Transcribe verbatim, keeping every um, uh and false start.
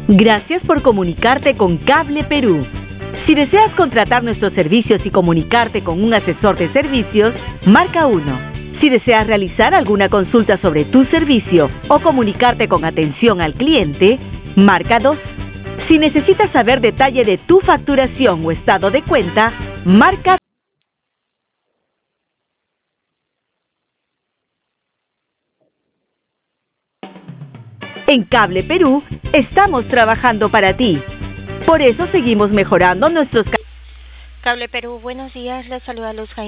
Gracias por comunicarte con Cable Perú. Si deseas contratar nuestros servicios y comunicarte con un asesor de servicios, marca uno. Si deseas realizar alguna consulta sobre tu servicio o comunicarte con atención al cliente, marca dos. Si necesitas saber detalle de tu facturación o estado de cuenta, marca En Cable Perú estamos trabajando para ti. Por eso seguimos mejorando nuestros... Cable Perú, buenos días, les saluda Luz Jaime.